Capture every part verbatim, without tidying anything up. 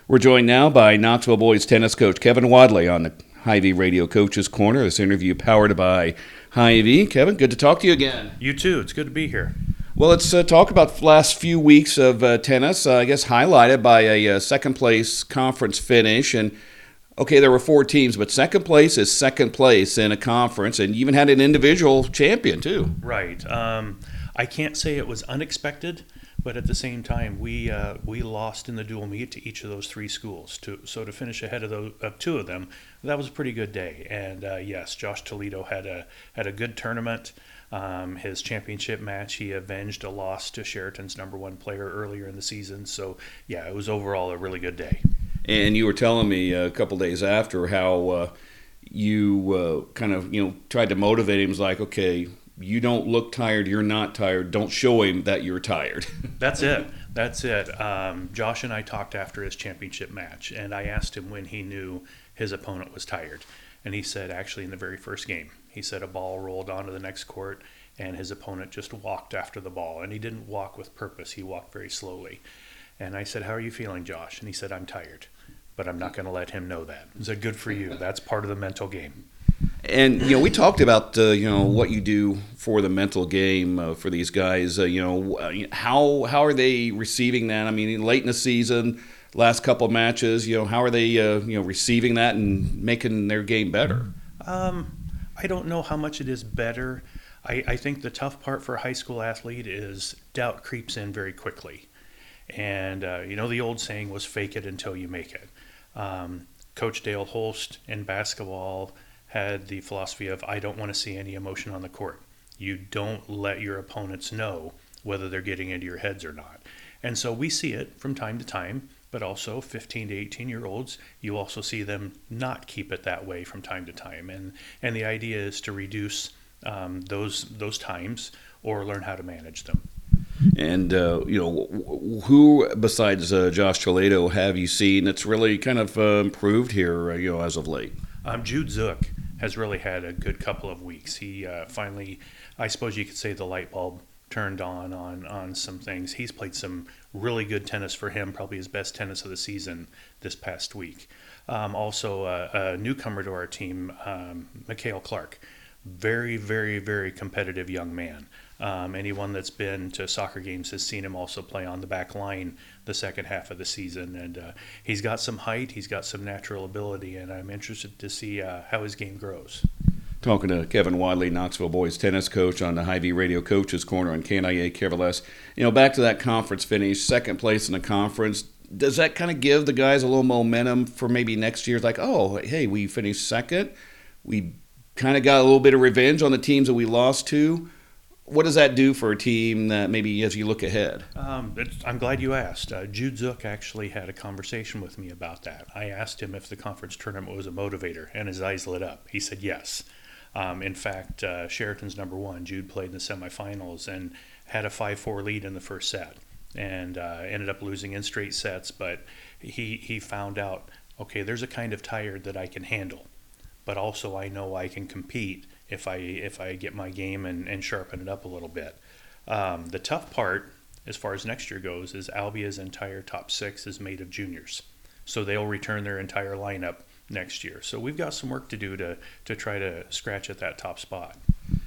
We're joined now by Knoxville boys tennis coach Kevin Wadley on the Hy-Vee Radio Coaches Corner. This interview powered by Hy-Vee. Kevin, good to talk to you again. You too. It's good to be here. Well, let's uh, talk about the last few weeks of uh, tennis, uh, I guess highlighted by a uh, second-place conference finish. And, okay, there were four teams, but second place is second place in a conference, and you even had an individual champion, too. Right. Um, I can't say it was unexpected, but at the same time, we uh, we lost in the dual meet to each of those three schools. To, so to finish ahead of, those, of two of them, that was a pretty good day. And, uh, yes, Josh Toledo had a, had a good tournament. Um, his championship match, he avenged a loss to Sheraton's number one player earlier in the season. So, yeah, it was overall a really good day. And you were telling me a couple days after how uh, you uh, kind of, you know, tried to motivate him. It was like, okay, you don't look tired, you're not tired. Don't show him that you're tired. That's it. That's it. Um, Josh and I talked after his championship match, and I asked him when he knew his opponent was tired. And he said, actually, in the very first game, he said a ball rolled onto the next court, and his opponent just walked after the ball. And he didn't walk with purpose. He walked very slowly. And I said, how are you feeling, Josh? And he said, I'm tired. But I'm not going to let him know that. I said, good for you. That's part of the mental game. And, you know, we talked about, uh, you know, what you do for the mental game uh, for these guys. Uh, you know, how how are they receiving that? I mean, late in the season, last couple of matches, you know, how are they, uh, you know, receiving that and making their game better? Um, I don't know how much it is better. I, I think the tough part for a high school athlete is doubt creeps in very quickly. And, uh, you know, the old saying was fake it until you make it. Um, Coach Dale Holst in basketball had the philosophy of, I don't want to see any emotion on the court. You don't let your opponents know whether they're getting into your heads or not. And so we see it from time to time, but also fifteen to eighteen year olds, you also see them not keep it that way from time to time. And and the idea is to reduce um, those those times or learn how to manage them. And, uh, you know, who besides uh, Josh Toledo have you seen that's really kind of uh, improved here, uh, you know, as of late? Um, Jude Zook has really had a good couple of weeks. He uh, finally, I suppose you could say the light bulb turned on, on on some things. He's played some really good tennis for him, probably his best tennis of the season this past week. Um, also, uh, a newcomer to our team, um, Mikhail Clark. Very, very, very competitive young man. Um, anyone that's been to soccer games has seen him also play on the back line the second half of the season. And uh, he's got some height, he's got some natural ability, and I'm interested to see uh, how his game grows. Talking to Kevin Wadley, Knoxville boys tennis coach on the Hy-Vee Radio Coaches Corner on K N I A K V L S. You know, back to that conference finish, second place in the conference. Does that kind of give the guys a little momentum for maybe next year? It's like, oh, hey, we finished second. We kind of got a little bit of revenge on the teams that we lost to. What does that do for a team that maybe as you look ahead? Um, I'm glad you asked. Uh, Jude Zook actually had a conversation with me about that. I asked him if the conference tournament was a motivator, and his eyes lit up. He said yes. Um, in fact, uh, Sheraton's number one, Jude played in the semifinals and had a five four lead in the first set and uh, ended up losing in straight sets. But he, he found out, okay, there's a kind of tired that I can handle. But also I know I can compete if I if I get my game and, and sharpen it up a little bit. Um, the tough part, as far as next year goes, is Albia's entire top six is made of juniors. So they'll return their entire lineup next year. So we've got some work to do to, to try to scratch at that top spot.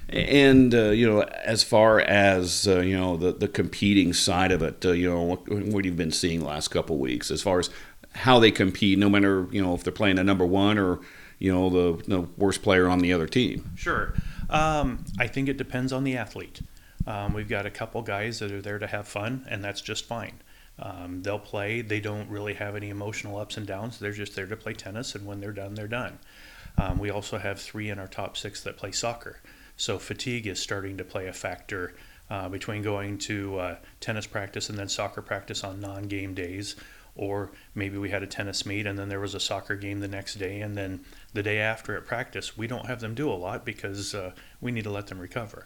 And, uh, you know, as far as, uh, you know, the, the competing side of it, uh, you know, what, what you've been seeing the last couple of weeks as far as how they compete, no matter, you know, if they're playing a number one or you know, the, the worst player on the other team? Sure. Um, I think it depends on the athlete. Um, we've got a couple guys that are there to have fun, and that's just fine. Um, they'll play. They don't really have any emotional ups and downs. They're just there to play tennis, and when they're done, they're done. Um, we also have three in our top six that play soccer. So fatigue is starting to play a factor uh, between going to uh, tennis practice and then soccer practice on non-game days. Or maybe we had a tennis meet and then there was a soccer game the next day, and then the day after at practice, we don't have them do a lot because uh, we need to let them recover.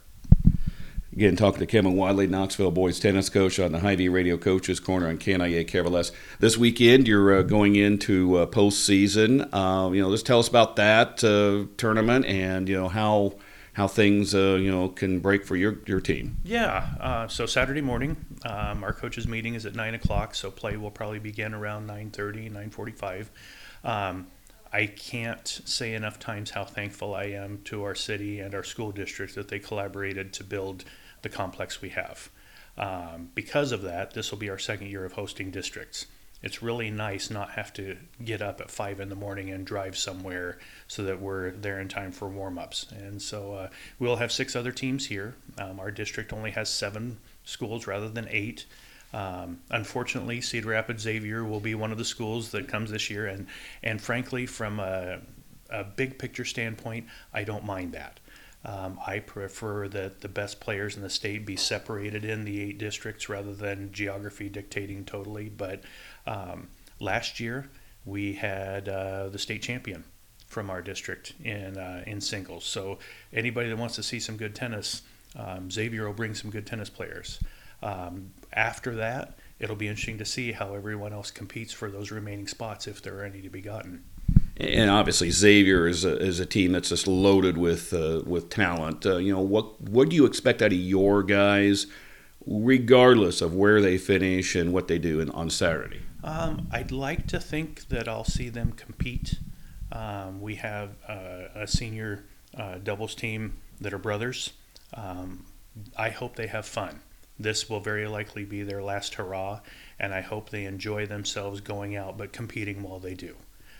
Again, talking to Kevin Wadley, Knoxville boys tennis coach on the Hy-Vee Radio Coaches Corner on K N I A K V L S. This weekend, you're uh, going into uh, postseason. Uh, you know, just tell us about that uh, tournament and you know how how things uh, you know can break for your your team. Yeah. Uh, so Saturday morning, um, our coaches' meeting is at nine o'clock. So play will probably begin around nine thirty, nine forty-five. Um, I can't say enough times how thankful I am to our city and our school district that they collaborated to build the complex we have. Um, because of that, this will be our second year of hosting districts. It's really nice not have to get up at five in the morning and drive somewhere so that we're there in time for warm-ups. And so uh, we'll have six other teams here. Um, our district only has seven schools rather than eight. Um, unfortunately, Cedar Rapids Xavier will be one of the schools that comes this year. And, and frankly, from a, a big picture standpoint, I don't mind that. Um, I prefer that the best players in the state be separated in the eight districts rather than geography dictating totally. But um, last year we had uh, the state champion from our district in uh, in singles. So anybody that wants to see some good tennis, um, Xavier will bring some good tennis players. Um, after that, it'll be interesting to see how everyone else competes for those remaining spots if there are any to be gotten. And obviously, Xavier is a, is a team that's just loaded with uh, with talent. Uh, you know, what what do you expect out of your guys, regardless of where they finish and what they do in, on Saturday? Um, I'd like to think that I'll see them compete. Um, we have uh, a senior uh, doubles team that are brothers. Um, I hope they have fun. This will very likely be their last hurrah, and I hope they enjoy themselves going out but competing while they do.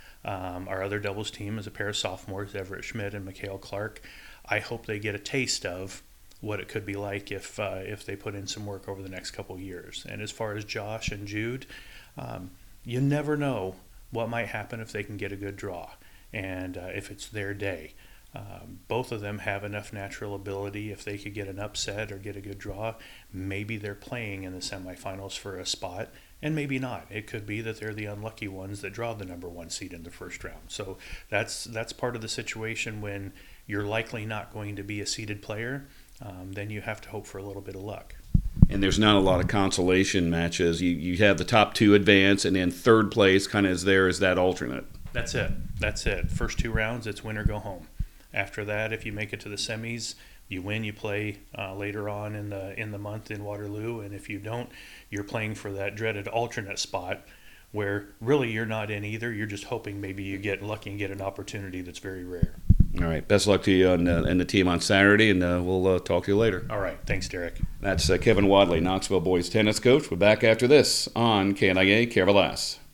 Um, our other doubles team is a pair of sophomores, Everett Schmidt and Mikhail Clark. I hope they get a taste of what it could be like if uh, if they put in some work over the next couple years. And as far as Josh and Jude, um, you never know what might happen if they can get a good draw and uh, if it's their day. Um, both of them have enough natural ability. If they could get an upset or get a good draw, maybe they're playing in the semifinals for a spot, and maybe not. It could be that they're the unlucky ones that draw the number one seed in the first round. So that's that's part of the situation when you're likely not going to be a seeded player. Um, then you have to hope for a little bit of luck. And there's not a lot of consolation matches. You you have the top two advance, and then third place kind of is there as that alternate. That's it. That's it. First two rounds, it's win or go home. After that, if you make it to the semis, you win, you play uh, later on in the in the month in Waterloo, and if you don't, you're playing for that dreaded alternate spot where really you're not in either. You're just hoping maybe you get lucky and get an opportunity that's very rare. All right. Best of luck to you and, uh, and the team on Saturday, and uh, we'll uh, talk to you later. All right. Thanks, Derek. That's uh, Kevin Wadley, Knoxville boys tennis coach. We're back after this on K N I A Caravalas.